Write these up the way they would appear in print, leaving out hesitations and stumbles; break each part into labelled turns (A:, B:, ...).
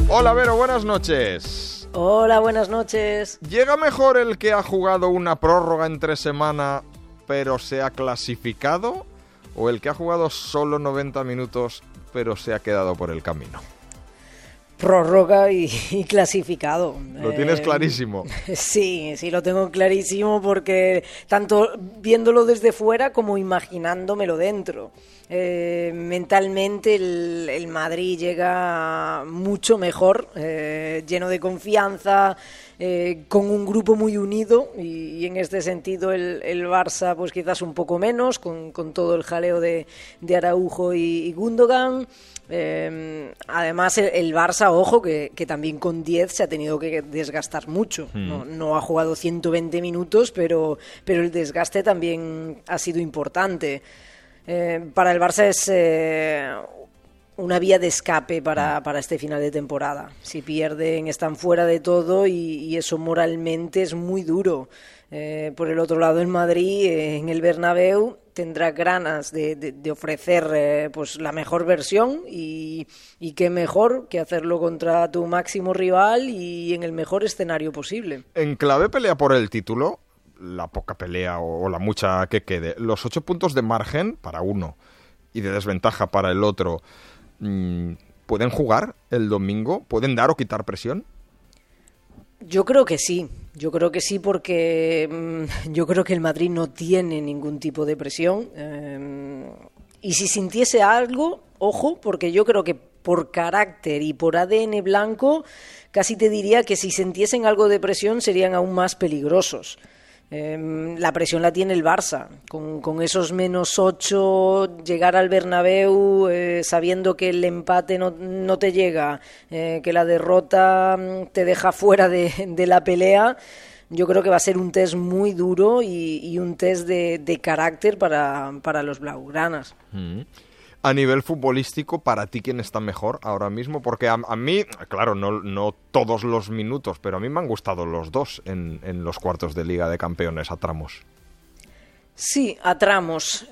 A: Hola, Vero, buenas noches.
B: Hola, buenas noches.
A: ¿Llega mejor el que ha jugado una prórroga entre semana pero se ha clasificado? ¿O el que ha jugado solo 90 minutos pero se ha quedado por el camino?
B: Prórroga y clasificado.
A: Lo tienes clarísimo.
B: Sí, lo tengo clarísimo porque tanto viéndolo desde fuera como imaginándomelo dentro. Mentalmente el Madrid llega mucho mejor, lleno de confianza, con un grupo muy unido y en este sentido el Barça pues quizás un poco menos, con todo el jaleo de Araujo y Gundogan. Además el Barça, ojo, que también con 10 se ha tenido que desgastar mucho. No ha jugado 120 minutos, pero el desgaste también ha sido importante. Para el Barça es una vía de escape para este final de temporada. Si pierden, están fuera de todo y eso moralmente es muy duro. Por el otro lado, el Madrid en el Bernabéu tendrá ganas de ofrecer pues la mejor versión y qué mejor que hacerlo contra tu máximo rival y en el mejor escenario posible.
A: En clave pelea por el título, la poca pelea o la mucha que quede, los 8 puntos de margen para uno y de desventaja para el otro, ¿pueden jugar el domingo? ¿Pueden dar o quitar presión?
B: Yo creo que sí porque yo creo que el Madrid no tiene ningún tipo de presión y si sintiese algo, ojo, porque yo creo que por carácter y por ADN blanco casi te diría que si sintiesen algo de presión serían aún más peligrosos. La presión la tiene el Barça, con esos -8, llegar al Bernabéu sabiendo que el empate no te llega, que la derrota te deja fuera de la pelea. Yo creo que va a ser un test muy duro y un test de carácter para los blaugranas.
A: A nivel futbolístico, ¿para ti quién está mejor ahora mismo? Porque a mí, claro, no todos los minutos, pero a mí me han gustado los dos en los cuartos de Liga de Campeones a tramos.
B: Sí, a tramos.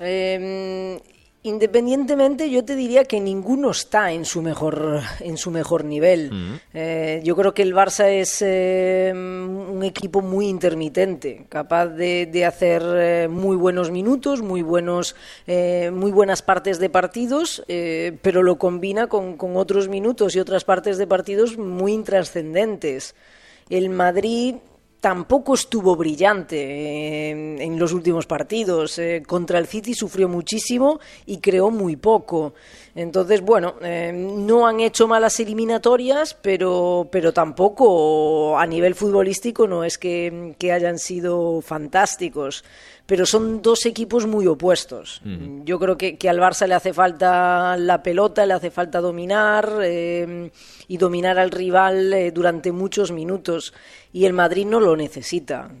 B: Independientemente, yo te diría que ninguno está en su mejor nivel. Yo creo que el Barça es un equipo muy intermitente, capaz de hacer muy buenos minutos, muy buenas partes de partidos, pero lo combina con otros minutos y otras partes de partidos muy intrascendentes. El Madrid tampoco estuvo brillante en los últimos partidos. Contra el City sufrió muchísimo y creó muy poco. Entonces, bueno, no han hecho malas eliminatorias, pero tampoco a nivel futbolístico no es que hayan sido fantásticos. Pero son dos equipos muy opuestos. Yo creo que al Barça le hace falta la pelota, le hace falta dominar y dominar al rival durante muchos minutos. Y el Madrid no lo necesita.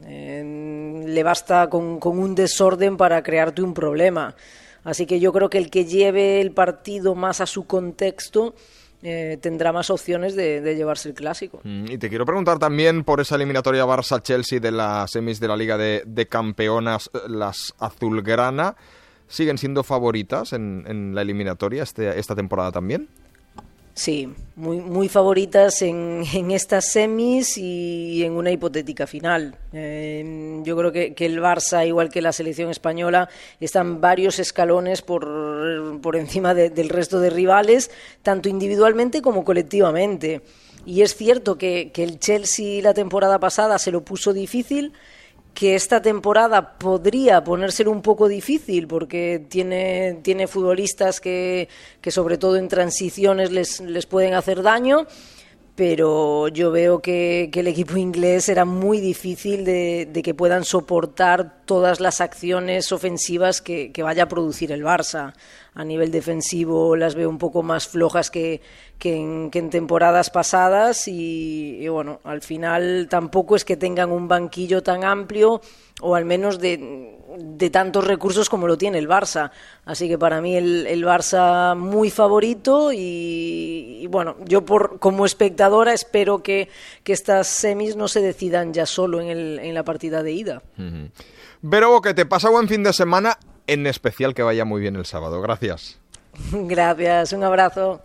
B: Le basta con un desorden para crearte un problema. Así que yo creo que el que lleve el partido más a su contexto tendrá más opciones de llevarse el clásico.
A: Y te quiero preguntar también por esa eliminatoria Barça-Chelsea de las semis de la Liga de Campeonas, las azulgrana, ¿siguen siendo favoritas en la eliminatoria esta temporada también?
B: Sí, muy favoritas en estas semis y en una hipotética final. Yo creo que el Barça, igual que la selección española, están varios escalones por encima del resto de rivales, tanto individualmente como colectivamente. Y es cierto que el Chelsea la temporada pasada se lo puso difícil, que esta temporada podría ponérselo un poco difícil porque tiene futbolistas que sobre todo en transiciones les pueden hacer daño, pero yo veo que el equipo inglés era muy difícil de que puedan soportar todas las acciones ofensivas que vaya a producir el Barça. A nivel defensivo las veo un poco más flojas que en temporadas pasadas y bueno, al final tampoco es que tengan un banquillo tan amplio o al menos de tantos recursos como lo tiene el Barça. Así que para mí el Barça muy favorito y bueno, yo como espectadora espero que estas semis no se decidan ya solo en la partida de ida.
A: Vero, que te pasa buen fin de semana, en especial que vaya muy bien el sábado. Gracias.
B: Gracias, un abrazo.